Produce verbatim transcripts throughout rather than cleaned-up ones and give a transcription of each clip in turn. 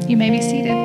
You may be seated.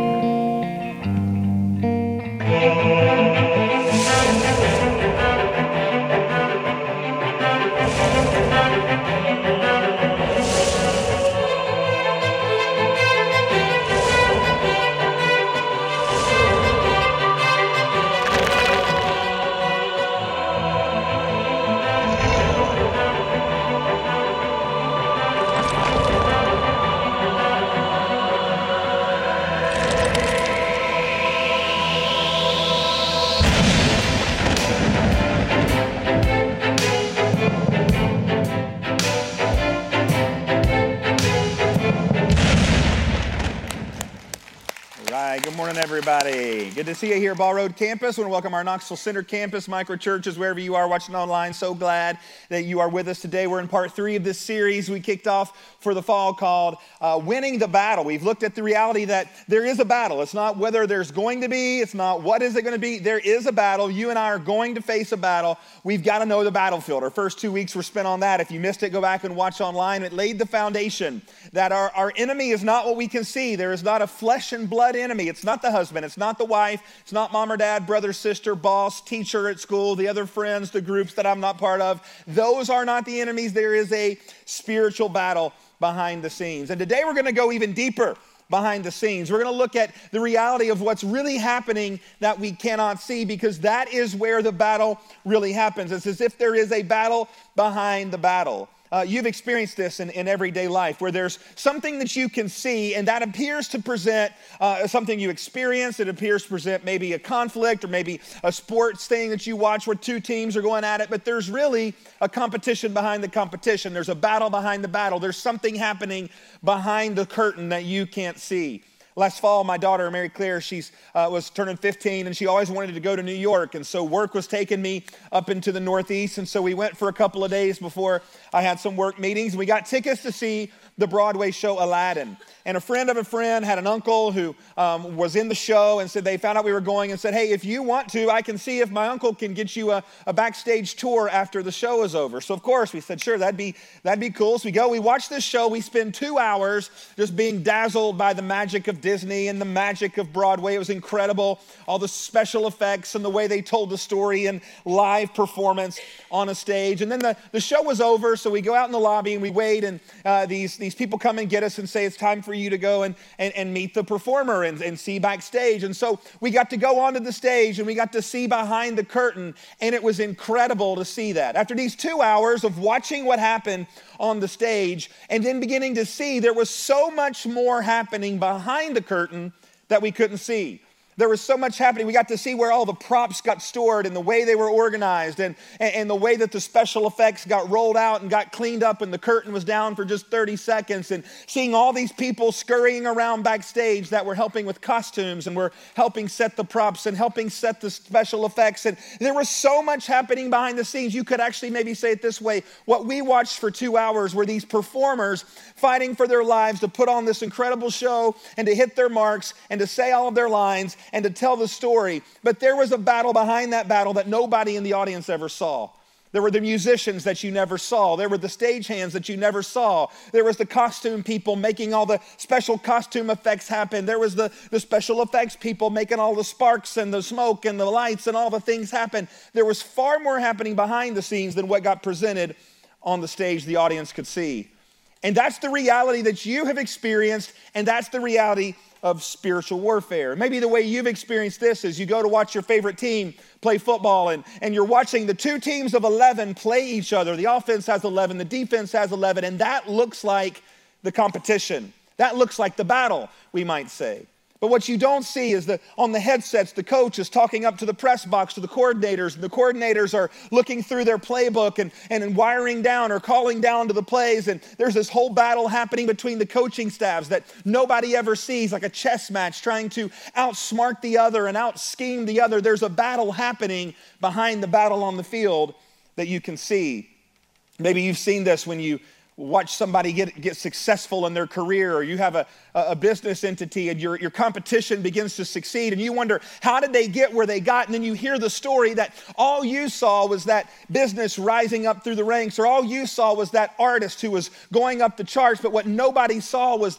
Good morning, everybody. Good to see you here at Ball Road Campus. I want to welcome our Knoxville Center Campus, micro churches, wherever you are watching online. So glad that you are with us today. We're in part three of this series we kicked off for the fall called uh, Winning the Battle. We've looked at the reality that there is a battle. It's not whether there's going to be. It's not what is it going to be. There is a battle. You and I are going to face a battle. We've got to know the battlefield. Our first two weeks were spent on that. If you missed it, go back and watch online. It laid the foundation that our, our enemy is not what we can see. There is not a flesh and blood enemy. It's not the husband. It's not the wife. It's not mom or dad, brother, sister, boss, teacher at school, the other friends, the groups that I'm not part of. Those are not the enemies. There is a spiritual battle behind the scenes. And today we're going to go even deeper behind the scenes. We're going to look at the reality of what's really happening that we cannot see, because that is where the battle really happens. It's as if there is a battle behind the battle. Uh, you've experienced this in, in everyday life, where there's something that you can see and that appears to present uh, something you experience. It appears to present maybe a conflict or maybe a sports thing that you watch where two teams are going at it, but there's really a competition behind the competition. There's a battle behind the battle. There's something happening behind the curtain that you can't see. Last fall, my daughter, Mary Claire, she uh, was turning fifteen, and she always wanted to go to New York. And so work was taking me up into the Northeast. And so we went for a couple of days before I had some work meetings. We got tickets to see the Broadway show Aladdin. And a friend of a friend had an uncle who um, was in the show, and said they found out we were going and said, hey, if you want to, I can see if my uncle can get you a, a backstage tour after the show is over. So of course we said, sure, that'd be, that'd be cool. So we go, we watch this show. We spend two hours just being dazzled by the magic of Disney and the magic of Broadway. It was incredible. All the special effects and the way they told the story and live performance on a stage. And then the, the show was over. So we go out in the lobby and we wait, and uh, these, these people come and get us and say, it's time for you to go and, and, and meet the performer and, and see backstage. And so we got to go onto the stage and we got to see behind the curtain, and it was incredible to see that. After these two hours of watching what happened on the stage and then beginning to see there was so much more happening behind the curtain that we couldn't see. There was so much happening. We got to see where all the props got stored and the way they were organized, and, and, and the way that the special effects got rolled out and got cleaned up and the curtain was down for just thirty seconds, and seeing all these people scurrying around backstage that were helping with costumes and were helping set the props and helping set the special effects. And there was so much happening behind the scenes. You could actually maybe say it this way. What we watched for two hours were these performers fighting for their lives to put on this incredible show and to hit their marks and to say all of their lines and to tell the story. But there was a battle behind that battle that nobody in the audience ever saw. There were the musicians that you never saw. There were the stagehands that you never saw. There was the costume people making all the special costume effects happen. There was the, the special effects people making all the sparks and the smoke and the lights and all the things happen. There was far more happening behind the scenes than what got presented on the stage the audience could see. And that's the reality that you have experienced, and that's the reality of spiritual warfare. Maybe the way you've experienced this is you go to watch your favorite team play football, and, and you're watching the two teams of eleven play each other. The offense has eleven, the defense has eleven, and that looks like the competition. That looks like the battle, we might say. But what you don't see is that on the headsets, the coach is talking up to the press box to the coordinators, and the coordinators are looking through their playbook and, and wiring down or calling down to the plays. And there's this whole battle happening between the coaching staffs that nobody ever sees, like a chess match, trying to outsmart the other and out-scheme the other. There's a battle happening behind the battle on the field that you can see. Maybe you've seen this when you watch somebody get, get successful in their career, or you have a, a business entity and your, your competition begins to succeed, and you wonder, how did they get where they got? And then you hear the story that all you saw was that business rising up through the ranks, or all you saw was that artist who was going up the charts, but what nobody saw was the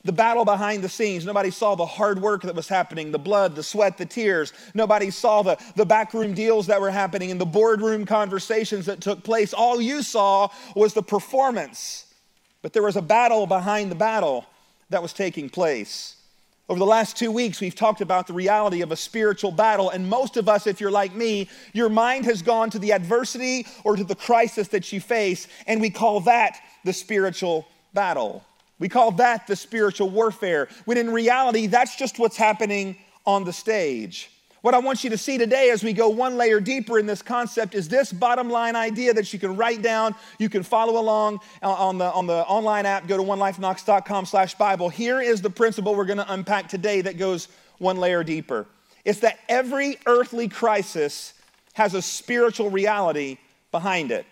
the battle behind the scenes. Nobody saw the hard work that was happening, the blood, the sweat, the tears. Nobody saw the, the backroom deals that were happening and the boardroom conversations that took place. All you saw was the performance. But there was a battle behind the battle that was taking place. Over the last two weeks, we've talked about the reality of a spiritual battle, and most of us, if you're like me, your mind has gone to the adversity or to the crisis that you face, and we call that the spiritual battle. We call that the spiritual warfare, when in reality, that's just what's happening on the stage. What I want you to see today as we go one layer deeper in this concept is this bottom line idea that you can write down, you can follow along on the, on the online app, go to one life knox dot com slash Bible. Here is the principle we're going to unpack today that goes one layer deeper. It's that every earthly crisis has a spiritual reality behind it.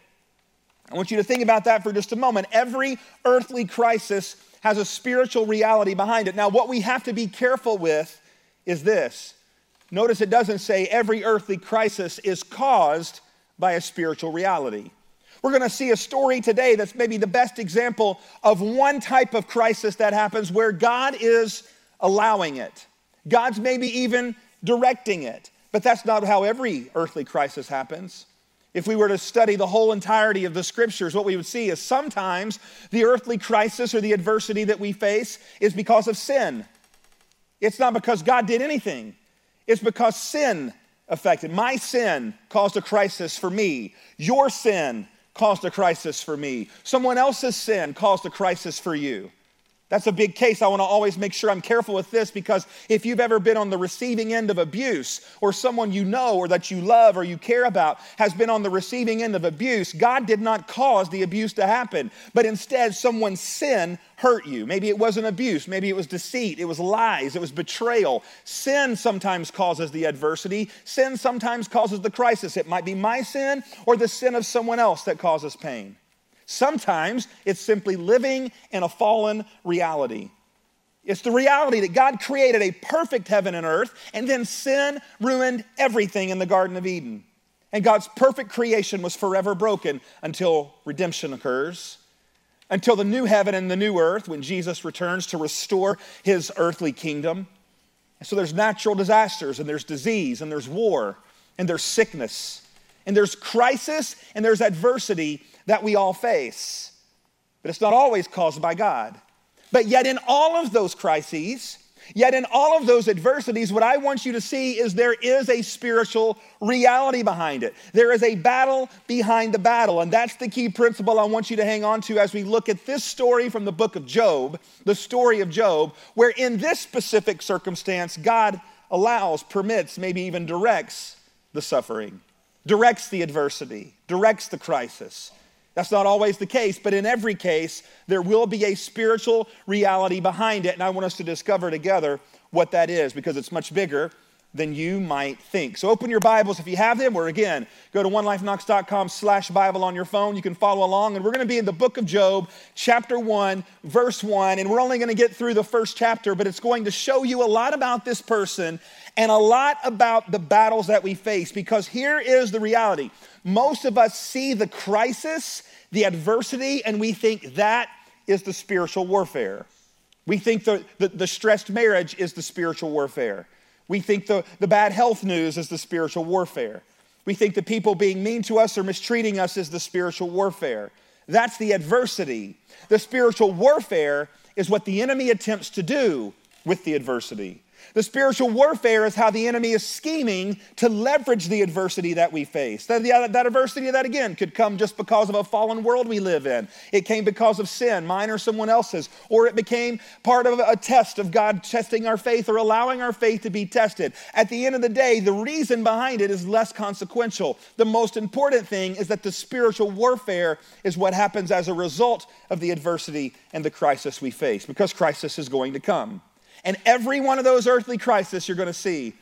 I want you to think about that for just a moment. Every earthly crisis has a spiritual reality behind it. Now, what we have to be careful with is this. Notice it doesn't say every earthly crisis is caused by a spiritual reality. We're going to see a story today that's maybe the best example of one type of crisis that happens where God is allowing it. God's maybe even directing it. But that's not how every earthly crisis happens. If we were to study the whole entirety of the scriptures, what we would see is sometimes the earthly crisis or the adversity that we face is because of sin. It's not because God did anything. It's because sin affected. My sin caused a crisis for me. Your sin caused a crisis for me. Someone else's sin caused a crisis for you. That's a big case. I want to always make sure I'm careful with this, because if you've ever been on the receiving end of abuse, or someone you know or that you love or you care about has been on the receiving end of abuse, God did not cause the abuse to happen, but instead someone's sin hurt you. Maybe it wasn't abuse. Maybe it was deceit. It was lies. It was betrayal. Sin sometimes causes the adversity. Sin sometimes causes the crisis. It might be my sin or the sin of someone else that causes pain. Sometimes it's simply living in a fallen reality. It's the reality that God created a perfect heaven and earth, and then sin ruined everything in the Garden of Eden. And God's perfect creation was forever broken until redemption occurs, until the new heaven and the new earth, when Jesus returns to restore his earthly kingdom. And so there's natural disasters, and there's disease, and there's war, and there's sickness, and there's crisis, and there's adversity that we all face. But it's not always caused by God. But yet in all of those crises, yet in all of those adversities, what I want you to see is there is a spiritual reality behind it. There is a battle behind the battle, and that's the key principle I want you to hang on to as we look at this story from the book of Job, the story of Job, where in this specific circumstance, God allows, permits, maybe even directs the suffering, directs the adversity, directs the crisis. That's not always the case, but in every case, there will be a spiritual reality behind it, and I want us to discover together what that is, because it's much bigger than you might think. So open your Bibles if you have them, or again, go to one life knox dot com slash Bible on your phone. You can follow along, and we're going to be in the book of Job, chapter one, verse one, and we're only going to get through the first chapter, but it's going to show you a lot about this person and a lot about the battles that we face, because here is the reality. Most of us see the crisis, the adversity, and we think that is the spiritual warfare. We think the, the, the stressed marriage is the spiritual warfare. We think the, the bad health news is the spiritual warfare. We think the people being mean to us or mistreating us is the spiritual warfare. That's the adversity. The spiritual warfare is what the enemy attempts to do with the adversity. The spiritual warfare is how the enemy is scheming to leverage the adversity that we face. That, that adversity, that again, could come just because of a fallen world we live in. It came because of sin, mine or someone else's. Or it became part of a test of God testing our faith or allowing our faith to be tested. At the end of the day, the reason behind it is less consequential. The most important thing is that the spiritual warfare is what happens as a result of the adversity and the crisis we face, because crisis is going to come. And every one of those earthly crises you're going to see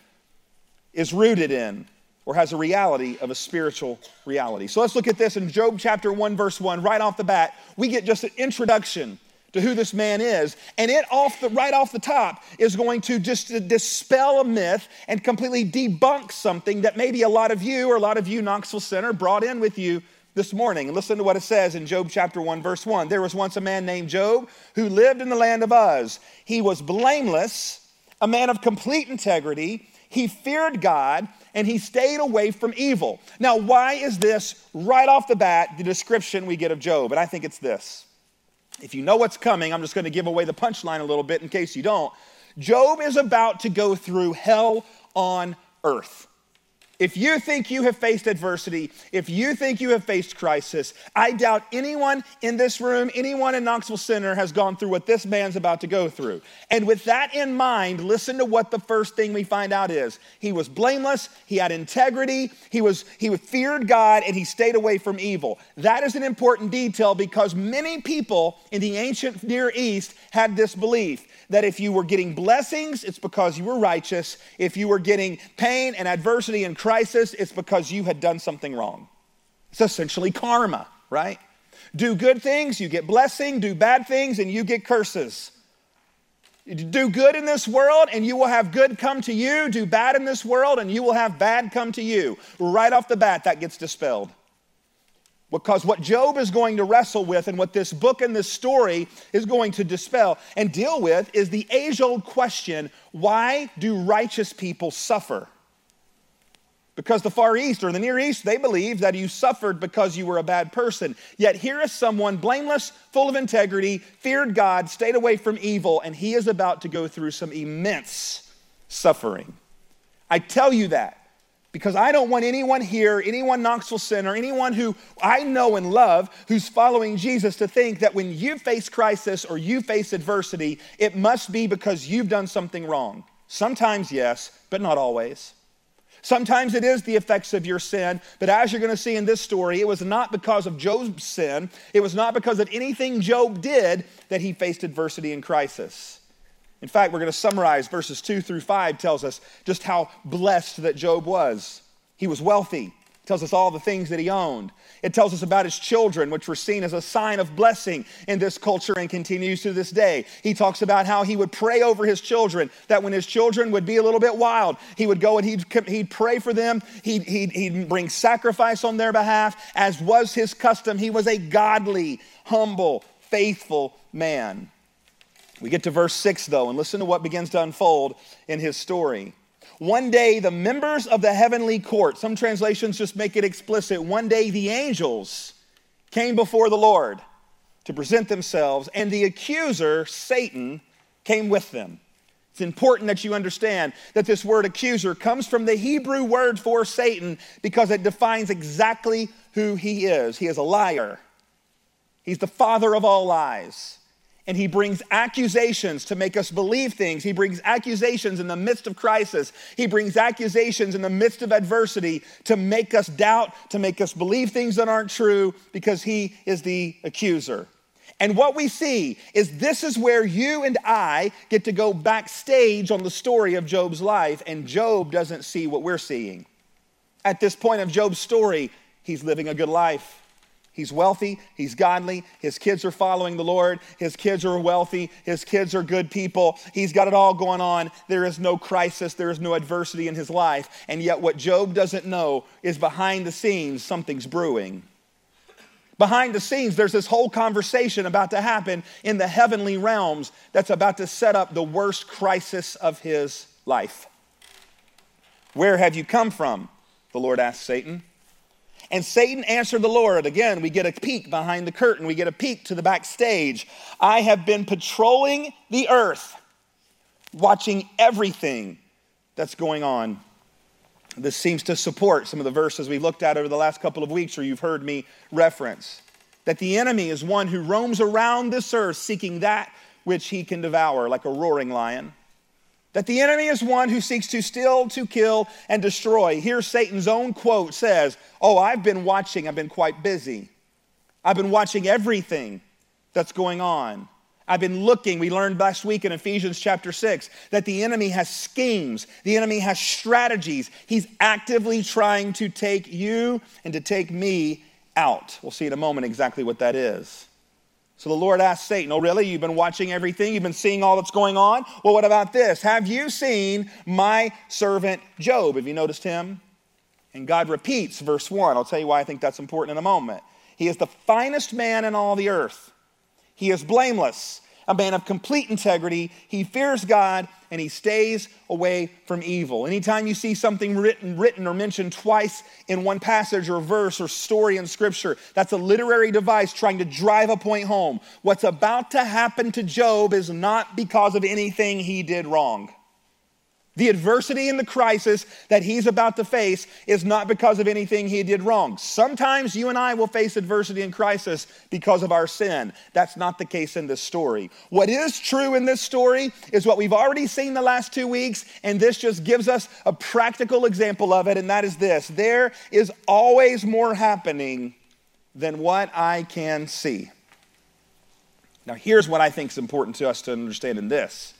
is rooted in or has a reality of a spiritual reality. So let's look at this in Job chapter one, verse one. Right off the bat, we get just an introduction to who this man is. And it off the right off the top is going to just dispel a myth and completely debunk something that maybe a lot of you or a lot of you Knoxville Center brought in with you this morning. And listen to what it says in Job chapter one, verse one. There was once a man named Job who lived in the land of Uz. He was blameless, a man of complete integrity. He feared God, and he stayed away from evil. Now, why is this right off the bat the description we get of Job? And I think it's this. If you know what's coming, I'm just going to give away the punchline a little bit in case you don't. Job is about to go through hell on earth. If you think you have faced adversity, if you think you have faced crisis, I doubt anyone in this room, anyone in Knoxville Center has gone through what this man's about to go through. And with that in mind, listen to what the first thing we find out is. He was blameless, he had integrity, he was he feared God, and he stayed away from evil. That is an important detail because many people in the ancient Near East had this belief that if you were getting blessings, it's because you were righteous. If you were getting pain and adversity and crisis, it's because you had done something wrong. It's essentially karma, right? Do good things, you get blessing. Do bad things, and you get curses. Do good in this world, and you will have good come to you. Do bad in this world, and you will have bad come to you. Right off the bat, that gets dispelled. Because what Job is going to wrestle with and what this book and this story is going to dispel and deal with is the age-old question, why do righteous people suffer? Because the Far East or the Near East, they believe that you suffered because you were a bad person. Yet here is someone blameless, full of integrity, feared God, stayed away from evil, and he is about to go through some immense suffering. I tell you that because I don't want anyone here, anyone Knoxville Center, anyone who I know and love who's following Jesus to think that when you face crisis or you face adversity, it must be because you've done something wrong. Sometimes, yes, but not always. Sometimes it is the effects of your sin, but as you're going to see in this story, it was not because of Job's sin. It was not because of anything Job did that he faced adversity and crisis. In fact, we're going to summarize verses two through five tells us just how blessed that Job was. He was wealthy. It tells us all the things that he owned. It tells us about his children, which were seen as a sign of blessing in this culture and continues to this day. He talks about how he would pray over his children, that when his children would be a little bit wild, he would go and he'd, he'd pray for them. He'd, he'd, he'd bring sacrifice on their behalf, as was his custom. He was a godly, humble, faithful man. We get to verse six, though, and listen to what begins to unfold in his story. One day, the members of the heavenly court, some translations just make it explicit, one day the angels came before the Lord to present themselves, and the accuser, Satan, came with them. It's important that you understand that this word accuser comes from the Hebrew word for Satan because it defines exactly who he is. He is a liar. He's the father of all lies. And he brings accusations to make us believe things. He brings accusations in the midst of crisis. He brings accusations in the midst of adversity to make us doubt, to make us believe things that aren't true, because he is the accuser. And what we see is this is where you and I get to go backstage on the story of Job's life, and Job doesn't see what we're seeing. At this point of Job's story, he's living a good life. He's wealthy, he's godly, his kids are following the Lord, his kids are wealthy, his kids are good people. He's got it all going on. There is no crisis, there is no adversity in his life. And yet what Job doesn't know is behind the scenes, something's brewing. Behind the scenes, there's this whole conversation about to happen in the heavenly realms that's about to set up the worst crisis of his life. Where have you come from? The Lord asked Satan. And Satan answered the Lord. Again, we get a peek behind the curtain. We get a peek to the backstage. I have been patrolling the earth, watching everything that's going on. This seems to support some of the verses we've looked at over the last couple of weeks, or you've heard me reference. That the enemy is one who roams around this earth seeking that which he can devour like a roaring lion. That the enemy is one who seeks to steal, to kill, and destroy. Here Satan's own quote says, oh, I've been watching, I've been quite busy. I've been watching everything that's going on. I've been looking, we learned last week in Ephesians chapter six, that the enemy has schemes, the enemy has strategies. He's actively trying to take you and to take me out. We'll see in a moment exactly what that is. So the Lord asked Satan, oh, really? You've been watching everything? You've been seeing all that's going on? Well, what about this? Have you seen my servant Job? Have you noticed him? And God repeats verse one. I'll tell you why I think that's important in a moment. He is the finest man in all the earth. He is blameless, a man of complete integrity. He fears God, and he stays away from evil. Anytime you see something written, written or mentioned twice in one passage or verse or story in Scripture, that's a literary device trying to drive a point home. What's about to happen to Job is not because of anything he did wrong. The adversity and the crisis that he's about to face is not because of anything he did wrong. Sometimes you and I will face adversity and crisis because of our sin. That's not the case in this story. What is true in this story is what we've already seen the last two weeks, and this just gives us a practical example of it, and that is this. There is always more happening than what I can see. Now, here's what I think is important to us to understand in this.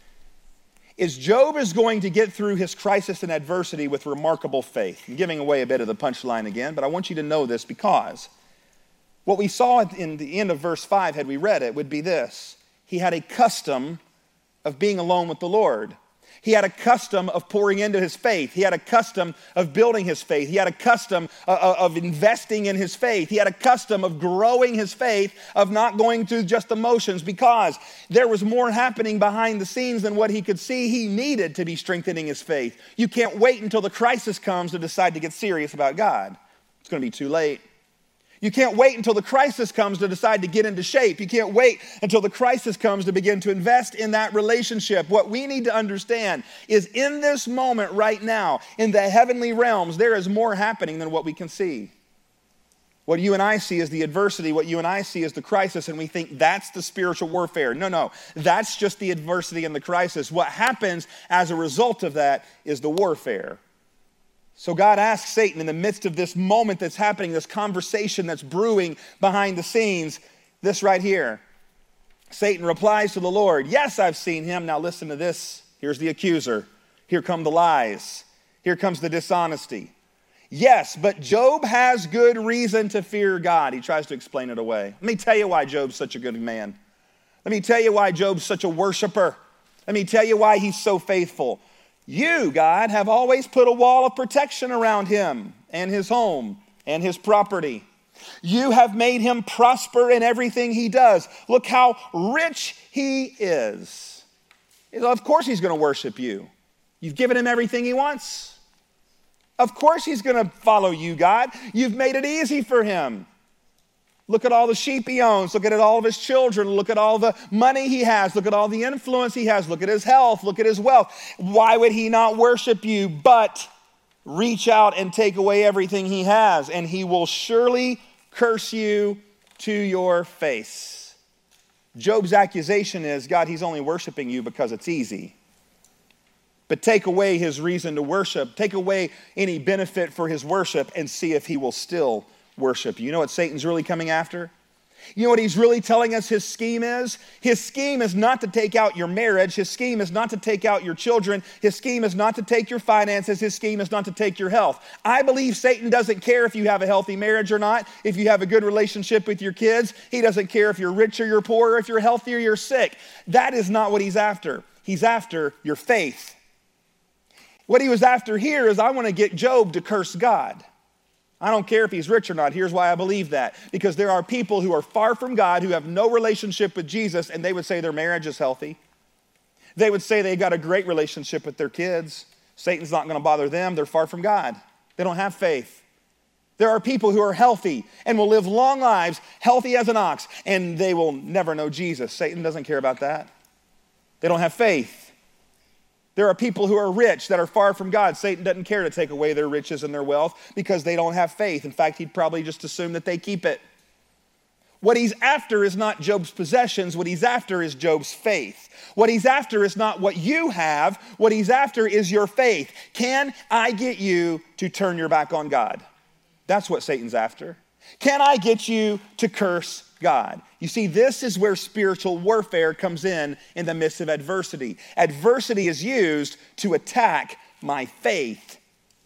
Is Job is going to get through his crisis and adversity with remarkable faith. I'm giving away a bit of the punchline again, but I want you to know this because what we saw in the end of verse five, had we read it, would be this. He had a custom of being alone with the Lord. He had a custom of pouring into his faith. He had a custom of building his faith. He had a custom of investing in his faith. He had a custom of growing his faith, of not going through just the motions, because there was more happening behind the scenes than what he could see. He needed to be strengthening his faith. You can't wait until the crisis comes to decide to get serious about God. It's going to be too late. You can't wait until the crisis comes to decide to get into shape. You can't wait until the crisis comes to begin to invest in that relationship. What we need to understand is in this moment right now, in the heavenly realms, there is more happening than what we can see. What you and I see is the adversity. What you and I see is the crisis, and we think that's the spiritual warfare. No, no, that's just the adversity and the crisis. What happens as a result of that is the warfare. So God asks Satan in the midst of this moment that's happening, this conversation that's brewing behind the scenes, this right here. Satan replies to the Lord, yes, I've seen him. Now listen to this. Here's the accuser. Here come the lies. Here comes the dishonesty. Yes, but Job has good reason to fear God. He tries to explain it away. Let me tell you why Job's such a good man. Let me tell you why Job's such a worshiper. Let me tell you why he's so faithful. You, God, have always put a wall of protection around him and his home and his property. You have made him prosper in everything he does. Look how rich he is. Of course he's going to worship you. You've given him everything he wants. Of course he's going to follow you, God. You've made it easy for him. Look at all the sheep he owns. Look at all of his children. Look at all the money he has. Look at all the influence he has. Look at his health. Look at his wealth. Why would he not worship you? But reach out and take away everything he has, and he will surely curse you to your face. Job's accusation is, God, he's only worshiping you because it's easy. But take away his reason to worship. Take away any benefit for his worship and see if he will still worship. You know what Satan's really coming after? You know what he's really telling us his scheme is? His scheme is not to take out your marriage. His scheme is not to take out your children. His scheme is not to take your finances. His scheme is not to take your health. I believe Satan doesn't care if you have a healthy marriage or not, if you have a good relationship with your kids. He doesn't care if you're rich or you're poor, or if you're healthy or you're sick. That is not what he's after. He's after your faith. What he was after here is, I want to get Job to curse God. I don't care if he's rich or not. Here's why I believe that. Because there are people who are far from God, who have no relationship with Jesus, and they would say their marriage is healthy. They would say they got a great relationship with their kids. Satan's not going to bother them. They're far from God. They don't have faith. There are people who are healthy and will live long lives, healthy as an ox, and they will never know Jesus. Satan doesn't care about that. They don't have faith. There are people who are rich that are far from God. Satan doesn't care to take away their riches and their wealth because they don't have faith. In fact, he'd probably just assume that they keep it. What he's after is not Job's possessions. What he's after is Job's faith. What he's after is not what you have. What he's after is your faith. Can I get you to turn your back on God? That's what Satan's after. Can I get you to curse God? You see, this is where spiritual warfare comes in in the midst of adversity. Adversity is used to attack my faith.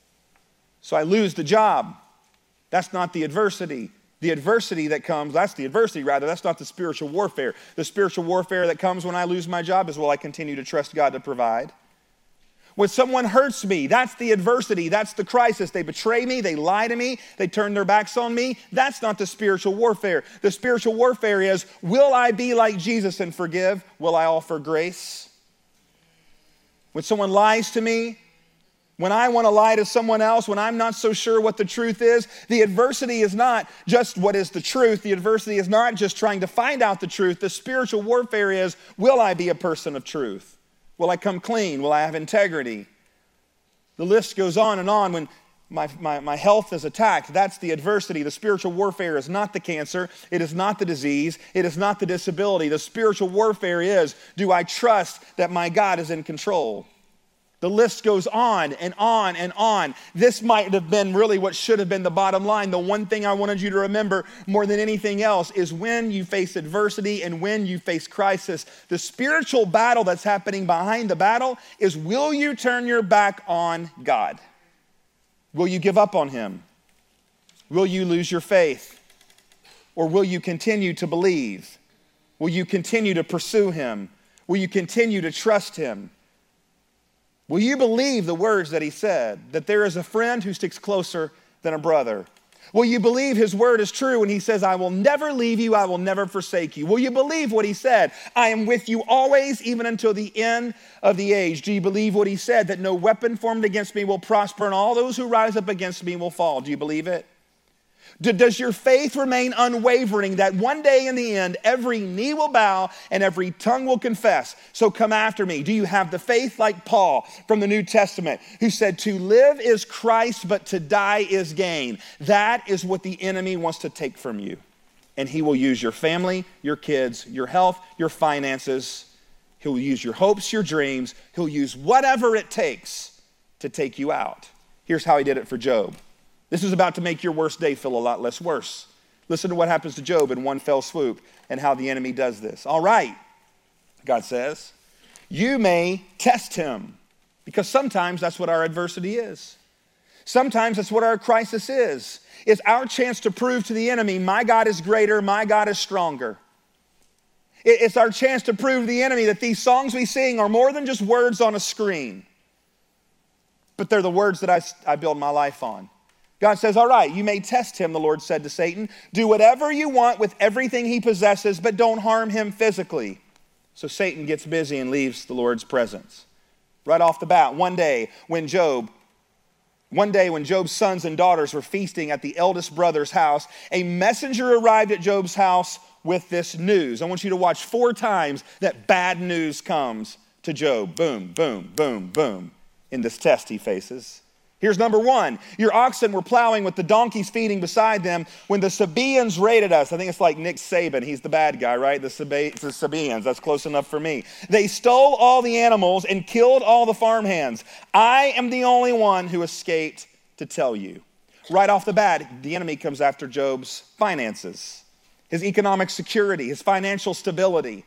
So I lose the job. That's not the adversity. The adversity that comes, that's the adversity rather, that's not the spiritual warfare. The spiritual warfare that comes when I lose my job is, will I continue to trust God to provide? When someone hurts me, that's the adversity, that's the crisis. They betray me, they lie to me, they turn their backs on me. That's not the spiritual warfare. The spiritual warfare is, will I be like Jesus and forgive? Will I offer grace? When someone lies to me, when I want to lie to someone else, when I'm not so sure what the truth is, the adversity is not just what is the truth. The adversity is not just trying to find out the truth. The spiritual warfare is, will I be a person of truth? Will I come clean? Will I have integrity? The list goes on and on. When my, my, my health is attacked, that's the adversity. The spiritual warfare is not the cancer. It is not the disease. It is not the disability. The spiritual warfare is, do I trust that my God is in control? The list goes on and on and on. This might have been really what should have been the bottom line. The one thing I wanted you to remember more than anything else is when you face adversity and when you face crisis, the spiritual battle that's happening behind the battle is, will you turn your back on God? Will you give up on him? Will you lose your faith? Or will you continue to believe? Will you continue to pursue him? Will you continue to trust him? Will you believe the words that he said, that there is a friend who sticks closer than a brother? Will you believe his word is true when he says, I will never leave you, I will never forsake you? Will you believe what he said? I am with you always, even until the end of the age. Do you believe what he said, that no weapon formed against me will prosper and all those who rise up against me will fall? Do you believe it? Does your faith remain unwavering that one day in the end, every knee will bow and every tongue will confess? So come after me. Do you have the faith like Paul from the New Testament, who said, to live is Christ, but to die is gain? That is what the enemy wants to take from you. And he will use your family, your kids, your health, your finances. He'll use your hopes, your dreams. He'll use whatever it takes to take you out. Here's how he did it for Job. This is about to make your worst day feel a lot less worse. Listen to what happens to Job in one fell swoop and how the enemy does this. All right, God says, you may test him, because sometimes that's what our adversity is. Sometimes that's what our crisis is. It's our chance to prove to the enemy, my God is greater, my God is stronger. It's our chance to prove to the enemy that these songs we sing are more than just words on a screen, but they're the words that I, I build my life on. God says, all right, you may test him, the Lord said to Satan. Do whatever you want with everything he possesses, but don't harm him physically. So Satan gets busy and leaves the Lord's presence. Right off the bat, one day when Job, one day when Job's sons and daughters were feasting at the eldest brother's house, a messenger arrived at Job's house with this news. I want you to watch four times that bad news comes to Job. Boom, boom, boom, boom, in this test he faces. Here's number one. Your oxen were plowing with the donkeys feeding beside them when the Sabaeans raided us. I think it's like Nick Saban. He's the bad guy, right? The, Saba- the Sabaeans. That's close enough for me. They stole all the animals and killed all the farmhands. I am the only one who escaped to tell you. Right off the bat, the enemy comes after Job's finances, his economic security, his financial stability.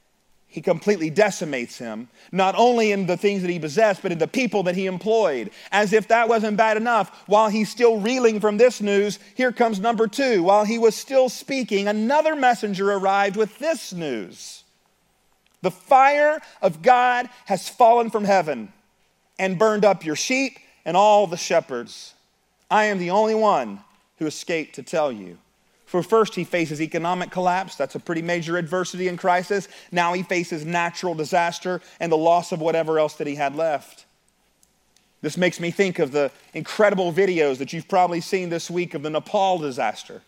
He completely decimates him, not only in the things that he possessed, but in the people that he employed. As if that wasn't bad enough, while he's still reeling from this news, here comes number two. While he was still speaking, another messenger arrived with this news. The fire of God has fallen from heaven and burned up your sheep and all the shepherds. I am the only one who escaped to tell you. For first, he faces economic collapse. That's a pretty major adversity and crisis. Now he faces natural disaster and the loss of whatever else that he had left. This makes me think of the incredible videos that you've probably seen this week of the Nepal disaster.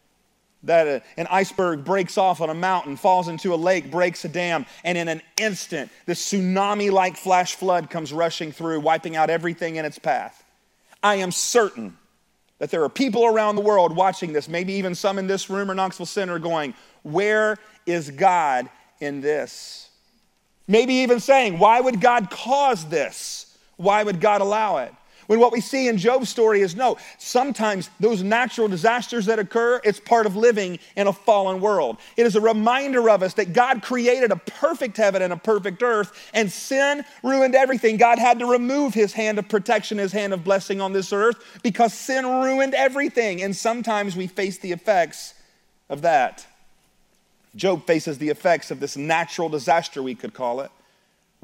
That a, an iceberg breaks off on a mountain, falls into a lake, breaks a dam, and in an instant, this tsunami-like flash flood comes rushing through, wiping out everything in its path. I am certain that there are people around the world watching this, maybe even some in this room or Knoxville Center, going, where is God in this? Maybe even saying, why would God cause this? Why would God allow it? When what we see in Job's story is, no, sometimes those natural disasters that occur, it's part of living in a fallen world. It is a reminder of us that God created a perfect heaven and a perfect earth, and sin ruined everything. God had to remove his hand of protection, his hand of blessing on this earth, because sin ruined everything. And sometimes we face the effects of that. Job faces the effects of this natural disaster, we could call it.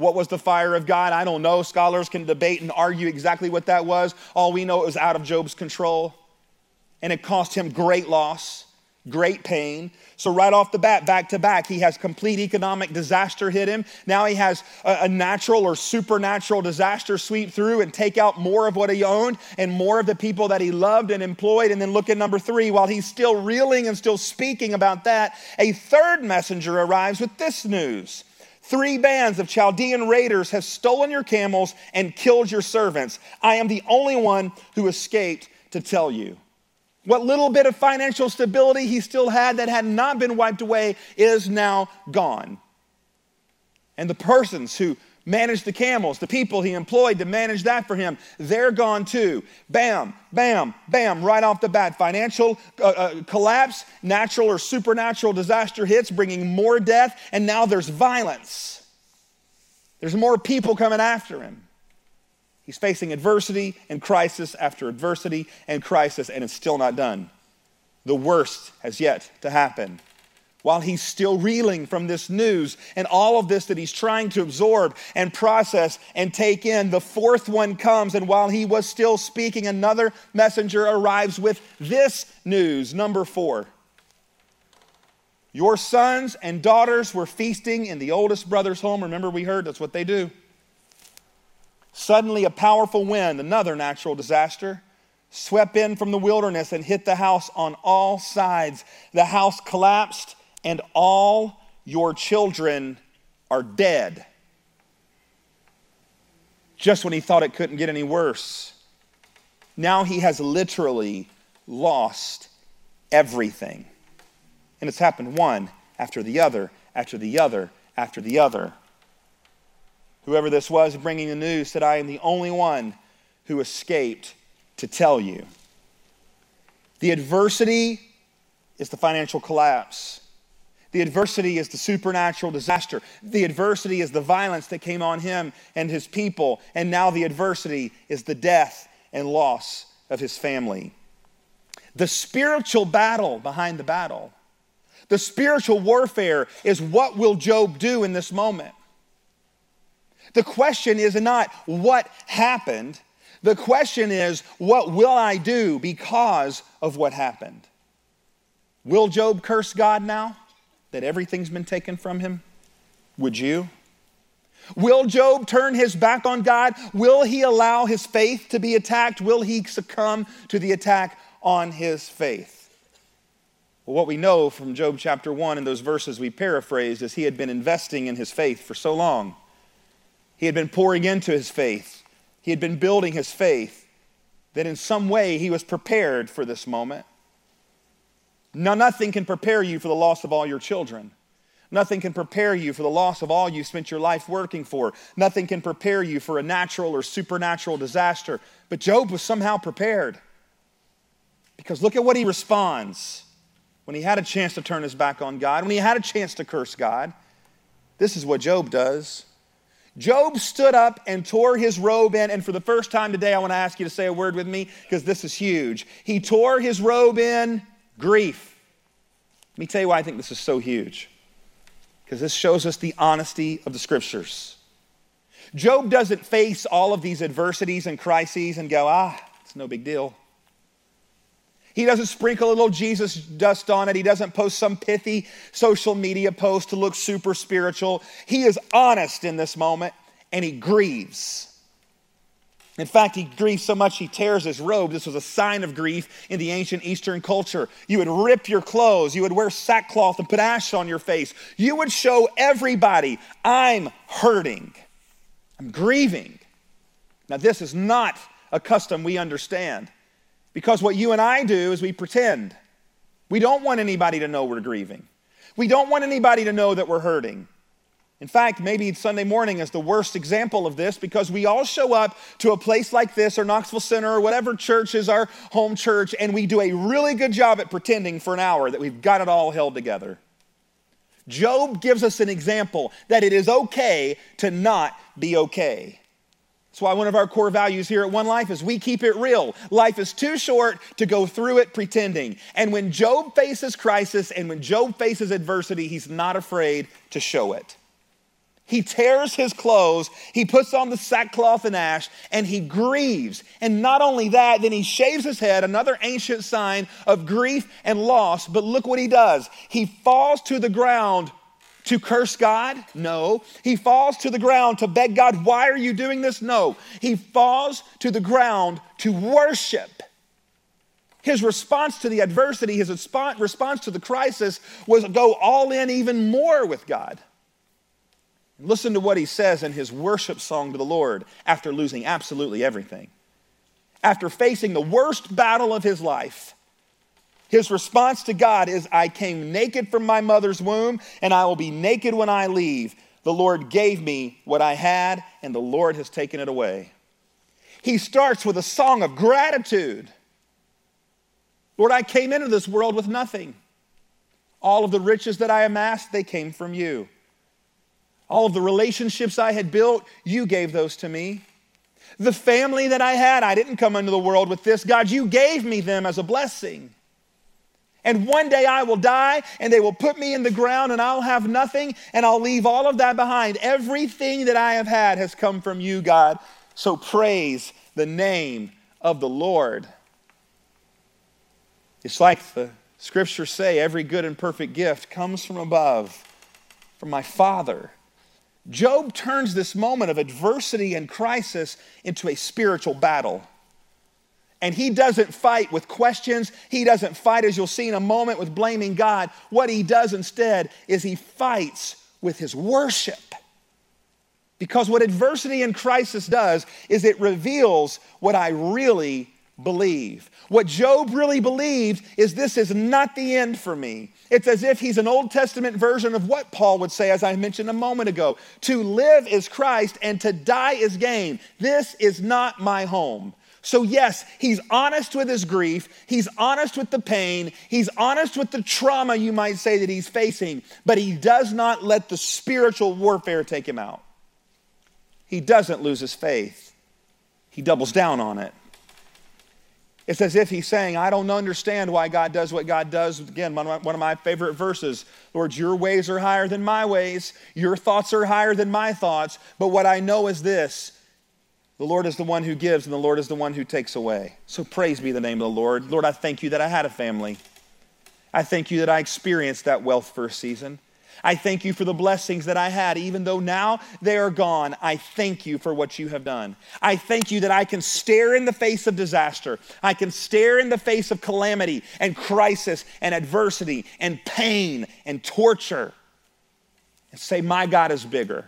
What was the fire of God? I don't know. Scholars can debate and argue exactly what that was. All we know, it was out of Job's control. And it cost him great loss, great pain. So right off the bat, back to back, he has complete economic disaster hit him. Now he has a, a natural or supernatural disaster sweep through and take out more of what he owned and more of the people that he loved and employed. And then look at number three. While he's still reeling and still speaking about that, a third messenger arrives with this news. Three bands of Chaldean raiders have stolen your camels and killed your servants. I am the only one who escaped to tell you. What little bit of financial stability he still had that had not been wiped away is now gone. And the persons who managed the camels, the people he employed to manage that for him, they're gone too. Bam, bam, bam, right off the bat. Financial uh, uh, collapse, natural or supernatural disaster hits, bringing more death, and now there's violence. There's more people coming after him. He's facing adversity and crisis after adversity and crisis, and it's still not done. The worst has yet to happen. While he's still reeling from this news and all of this that he's trying to absorb and process and take in, the fourth one comes, and while he was still speaking, another messenger arrives with this news. Number four. Your sons and daughters were feasting in the oldest brother's home. Remember, we heard that's what they do. Suddenly, a powerful wind, another natural disaster, swept in from the wilderness and hit the house on all sides. The house collapsed, and all your children are dead. Just when he thought it couldn't get any worse, now he has literally lost everything. And it's happened one after the other, after the other, after the other. Whoever this was bringing the news said, I am the only one who escaped to tell you. The adversity is the financial collapse. The adversity is the supernatural disaster. The adversity is the violence that came on him and his people. And now the adversity is the death and loss of his family. The spiritual battle behind the battle, the spiritual warfare is what will Job do in this moment? The question is not what happened. The question is, what will I do because of what happened? Will Job curse God now that everything's been taken from him? Would you? Will Job turn his back on God? Will he allow his faith to be attacked? Will he succumb to the attack on his faith? Well, what we know from Job chapter one and those verses we paraphrased is he had been investing in his faith for so long. He had been pouring into his faith. He had been building his faith that in some way he was prepared for this moment. Now, nothing can prepare you for the loss of all your children. Nothing can prepare you for the loss of all you spent your life working for. Nothing can prepare you for a natural or supernatural disaster. But Job was somehow prepared. Because look at what he responds when he had a chance to turn his back on God, when he had a chance to curse God. This is what Job does. Job stood up and tore his robe in, and for the first time today, I want to ask you to say a word with me because this is huge. He tore his robe in grief. Let me tell you why I think this is so huge. Because this shows us the honesty of the scriptures. Job doesn't face all of these adversities and crises and go, ah, it's no big deal. He doesn't sprinkle a little Jesus dust on it. He doesn't post some pithy social media post to look super spiritual. He is honest in this moment, and he grieves. In fact, he grieves so much he tears his robe. This was a sign of grief in the ancient Eastern culture. You would rip your clothes. You would wear sackcloth and put ash on your face. You would show everybody, I'm hurting. I'm grieving. Now, this is not a custom we understand. Because what you and I do is we pretend. We don't want anybody to know we're grieving. We don't want anybody to know that we're hurting. In fact, maybe Sunday morning is the worst example of this because we all show up to a place like this or Knoxville Center or whatever church is our home church, and we do a really good job at pretending for an hour that we've got it all held together. Job gives us an example that it is okay to not be okay. That's why one of our core values here at One Life is we keep it real. Life is too short to go through it pretending. And when Job faces crisis and when Job faces adversity, he's not afraid to show it. He tears his clothes, he puts on the sackcloth and ash, and he grieves. And not only that, then he shaves his head, another ancient sign of grief and loss. But look what he does. He falls to the ground to curse God? No. He falls to the ground to beg God, why are you doing this? No. He falls to the ground to worship. His response to the adversity, his response to the crisis was go all in even more with God. Listen to what he says in his worship song to the Lord after losing absolutely everything. After facing the worst battle of his life, his response to God is, I came naked from my mother's womb, and I will be naked when I leave. The Lord gave me what I had, and the Lord has taken it away. He starts with a song of gratitude. Lord, I came into this world with nothing. All of the riches that I amassed, they came from you. All of the relationships I had built, you gave those to me. The family that I had, I didn't come into the world with this. God, you gave me them as a blessing. And one day I will die, and they will put me in the ground, and I'll have nothing, and I'll leave all of that behind. Everything that I have had has come from you, God. So praise the name of the Lord. It's like the scriptures say, every good and perfect gift comes from above, from my Father. Job turns this moment of adversity and crisis into a spiritual battle. And he doesn't fight with questions. He doesn't fight, as you'll see in a moment, with blaming God. What he does instead is he fights with his worship. Because what adversity and crisis does is it reveals what I really believe. What Job really believed is this is not the end for me. It's as if he's an Old Testament version of what Paul would say, as I mentioned a moment ago. To live is Christ and to die is gain. This is not my home. So yes, he's honest with his grief. He's honest with the pain. He's honest with the trauma, you might say, that he's facing. But he does not let the spiritual warfare take him out. He doesn't lose his faith. He doubles down on it. It's as if he's saying, I don't understand why God does what God does. Again, one of, my, one of my favorite verses, Lord, your ways are higher than my ways. Your thoughts are higher than my thoughts. But what I know is this, the Lord is the one who gives and the Lord is the one who takes away. So praise be the name of the Lord. Lord, I thank you that I had a family. I thank you that I experienced that wealth for a season. I thank you for the blessings that I had, even though now they are gone. I thank you for what you have done. I thank you that I can stare in the face of disaster. I can stare in the face of calamity and crisis and adversity and pain and torture and say, my God is bigger.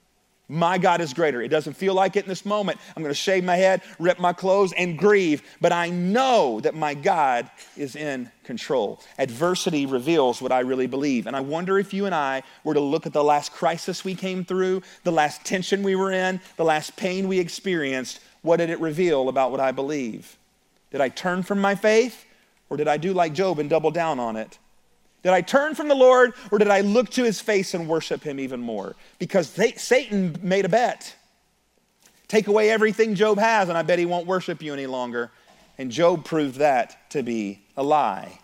My God is greater. It doesn't feel like it in this moment. I'm going to shave my head, rip my clothes, and grieve. But I know that my God is in control. Adversity reveals what I really believe. And I wonder if you and I were to look at the last crisis we came through, the last tension we were in, the last pain we experienced, what did it reveal about what I believe? Did I turn from my faith, or did I do like Job and double down on it? Did I turn from the Lord, or did I look to his face and worship him even more? Because they, Satan made a bet. Take away everything Job has, and I bet he won't worship you any longer. And Job proved that to be a lie.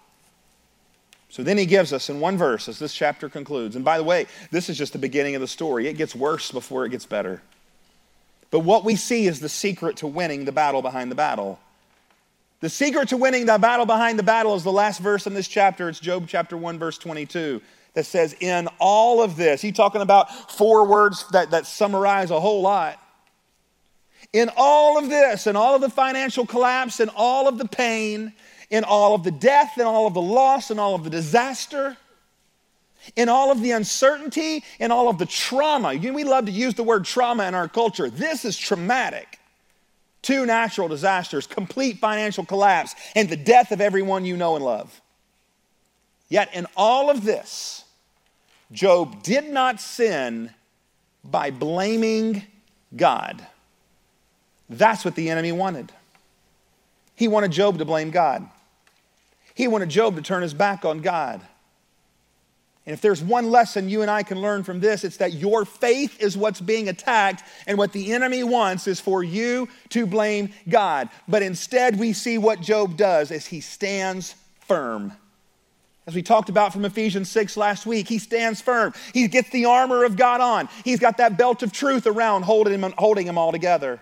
So then he gives us in one verse, as this chapter concludes. And by the way, this is just the beginning of the story. It gets worse before it gets better. But what we see is the secret to winning the battle behind the battle. The secret to winning the battle behind the battle is the last verse in this chapter. It's Job chapter one, verse twenty-two, that says, in all of this, he's talking about four words that, that summarize a whole lot. In all of this, in all of the financial collapse, in all of the pain, in all of the death, in all of the loss, in all of the disaster, in all of the uncertainty, in all of the trauma. We love to use the word trauma in our culture. This is traumatic. Two natural disasters, complete financial collapse, and the death of everyone you know and love. Yet in all of this, Job did not sin by blaming God. That's what the enemy wanted. He wanted Job to blame God. He wanted Job to turn his back on God. And if there's one lesson you and I can learn from this, it's that your faith is what's being attacked, and what the enemy wants is for you to blame God. But instead, we see what Job does is he stands firm. As we talked about from Ephesians six last week, he stands firm. He gets the armor of God on. He's got that belt of truth around holding him, holding him all together.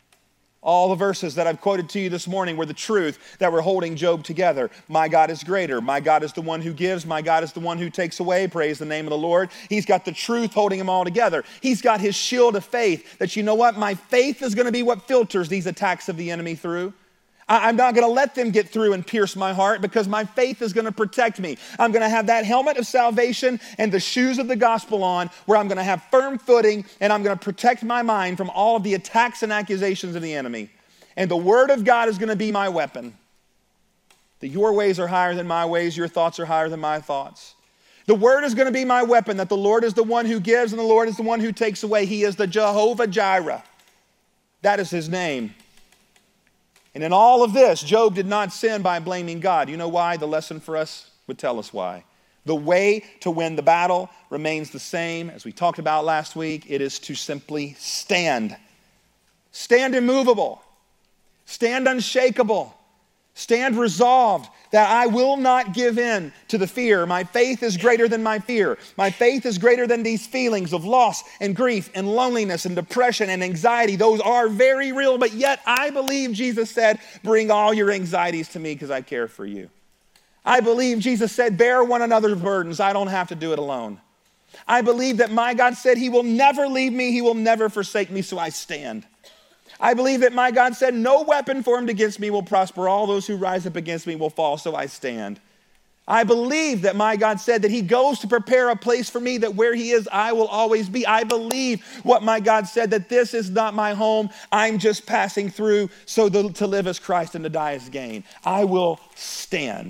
All the verses that I've quoted to you this morning were the truth that were holding Job together. My God is greater. My God is the one who gives. My God is the one who takes away. Praise the name of the Lord. He's got the truth holding him all together. He's got his shield of faith that, you know what, my faith is going to be what filters these attacks of the enemy through. I'm not going to let them get through and pierce my heart because my faith is going to protect me. I'm going to have that helmet of salvation and the shoes of the gospel on where I'm going to have firm footing and I'm going to protect my mind from all of the attacks and accusations of the enemy. And the word of God is going to be my weapon. That your ways are higher than my ways, your thoughts are higher than my thoughts. The word is going to be my weapon, that the Lord is the one who gives and the Lord is the one who takes away. He is the Jehovah Jireh. That is his name. And in all of this, Job did not sin by blaming God. You know why? The lesson for us would tell us why. The way to win the battle remains the same. As we talked about last week, it is to simply stand. Stand immovable. Stand unshakable. Stand resolved that I will not give in to the fear. My faith is greater than my fear. My faith is greater than these feelings of loss and grief and loneliness and depression and anxiety. Those are very real, but yet I believe Jesus said, bring all your anxieties to me because I care for you. I believe Jesus said, bear one another's burdens. I don't have to do it alone. I believe that my God said he will never leave me. He will never forsake me, so I stand. I believe that my God said, no weapon formed against me will prosper. All those who rise up against me will fall, so I stand. I believe that my God said that he goes to prepare a place for me, that where he is, I will always be. I believe what my God said, that this is not my home. I'm just passing through, so the, to live as Christ and to die as gain. I will stand.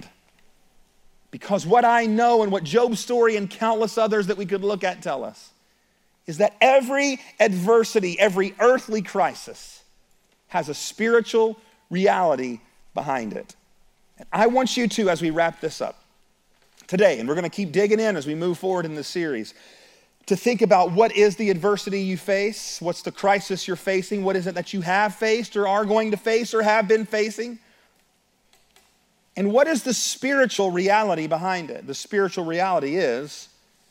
Because what I know and what Job's story and countless others that we could look at tell us is that every adversity, every earthly crisis has a spiritual reality behind it. And I want you to, as we wrap this up today, and we're going to keep digging in as we move forward in this series, to think about what is the adversity you face, what's the crisis you're facing, what is it that you have faced or are going to face or have been facing, and what is the spiritual reality behind it. The spiritual reality is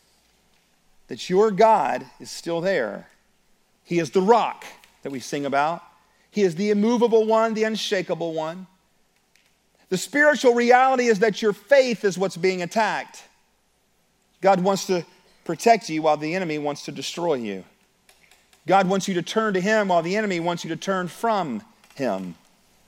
that your God is still there. He is the rock that we sing about. He is the immovable one, the unshakable one. The spiritual reality is that your faith is what's being attacked. God wants to protect you while the enemy wants to destroy you. God wants you to turn to him while the enemy wants you to turn from him.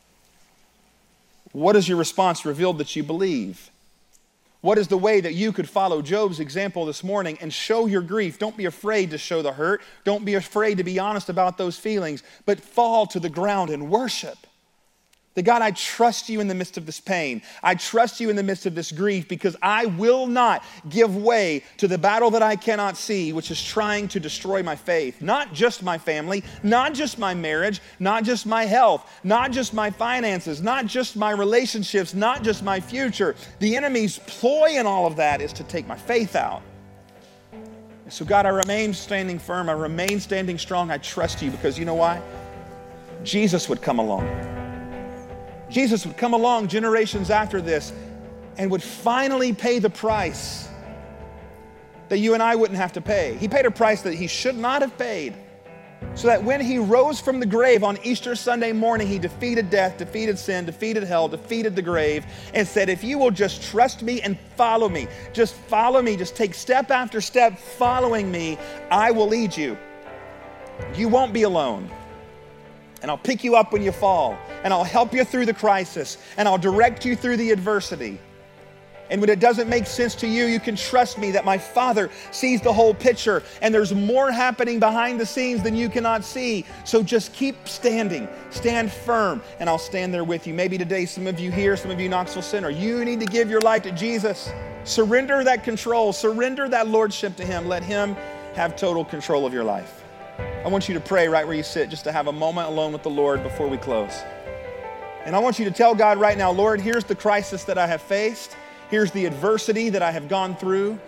What is your response revealed that you believe? What is the way that you could follow Job's example this morning and show your grief? Don't be afraid to show the hurt. Don't be afraid to be honest about those feelings, but fall to the ground and worship. That God, I trust you in the midst of this pain. I trust you in the midst of this grief because I will not give way to the battle that I cannot see, which is trying to destroy my faith. Not just my family, not just my marriage, not just my health, not just my finances, not just my relationships, not just my future. The enemy's ploy in all of that is to take my faith out. And so God, I remain standing firm. I remain standing strong. I trust you because you know why? Jesus would come along. Jesus would come along generations after this and would finally pay the price that you and I wouldn't have to pay. He paid a price that he should not have paid, so that when he rose from the grave on Easter Sunday morning, he defeated death, defeated sin, defeated hell, defeated the grave, and said, if you will just trust me and follow me, just follow me, just take step after step following me, I will lead you. You won't be alone. And I'll pick you up when you fall, and I'll help you through the crisis, and I'll direct you through the adversity. And when it doesn't make sense to you, you can trust me that my Father sees the whole picture, and there's more happening behind the scenes than you cannot see. So just keep standing, stand firm, and I'll stand there with you. Maybe today, some of you here, some of you Knoxville Center, you need to give your life to Jesus. Surrender that control, surrender that lordship to him. Let him have total control of your life. I want you to pray right where you sit, just to have a moment alone with the Lord before we close. And I want you to tell God right now, Lord, here's the crisis that I have faced. Here's the adversity that I have gone through.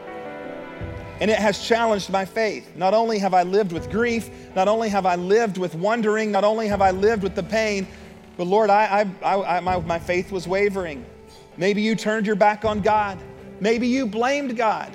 And it has challenged my faith. Not only have I lived with grief, not only have I lived with wondering, not only have I lived with the pain, but Lord, I, I, I, I my, my faith was wavering. Maybe you turned your back on God. Maybe you blamed God.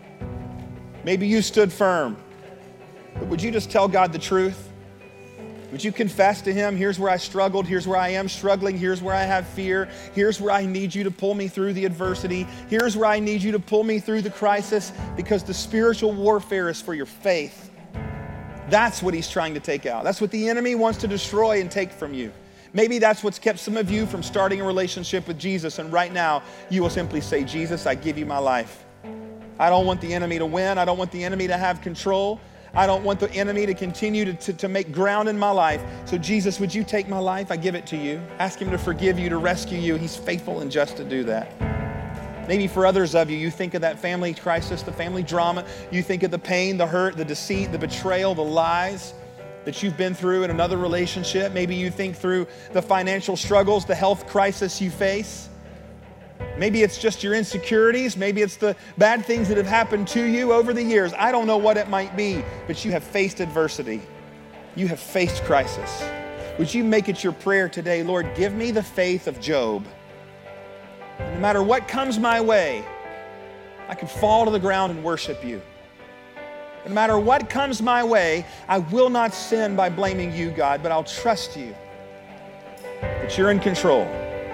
Maybe you stood firm. But would you just tell God the truth? Would you confess to him, here's where I struggled, here's where I am struggling, here's where I have fear, here's where I need you to pull me through the adversity, here's where I need you to pull me through the crisis, because the spiritual warfare is for your faith. That's what he's trying to take out. That's what the enemy wants to destroy and take from you. Maybe that's what's kept some of you from starting a relationship with Jesus, and right now you will simply say, Jesus, I give you my life. I don't want the enemy to win. I don't want the enemy to have control. I don't want the enemy to continue to, to, to make ground in my life. So Jesus, would you take my life? I give it to you. Ask him to forgive you, to rescue you. He's faithful and just to do that. Maybe for others of you, you think of that family crisis, the family drama. You think of the pain, the hurt, the deceit, the betrayal, the lies that you've been through in another relationship. Maybe you think through the financial struggles, the health crisis you face. Maybe it's just your insecurities. Maybe it's the bad things that have happened to you over the years. I don't know what it might be, but you have faced adversity. You have faced crisis. Would you make it your prayer today, Lord, give me the faith of Job. No matter what comes my way, I can fall to the ground and worship you. No matter what comes my way, I will not sin by blaming you, God, but I'll trust you that you're in control.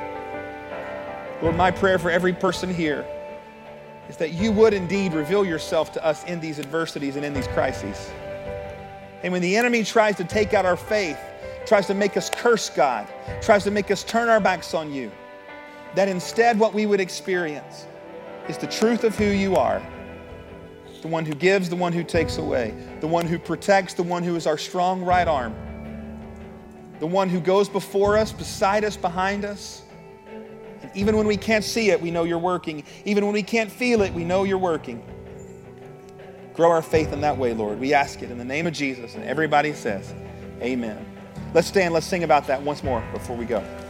Lord, my prayer for every person here is that you would indeed reveal yourself to us in these adversities and in these crises. And when the enemy tries to take out our faith, tries to make us curse God, tries to make us turn our backs on you, that instead what we would experience is the truth of who you are, the one who gives, the one who takes away, the one who protects, the one who is our strong right arm, the one who goes before us, beside us, behind us. And even when we can't see it, we know you're working. Even when we can't feel it, we know you're working. Grow our faith in that way, Lord. We ask it in the name of Jesus. And everybody says, amen. Let's stand, let's sing about that once more before we go.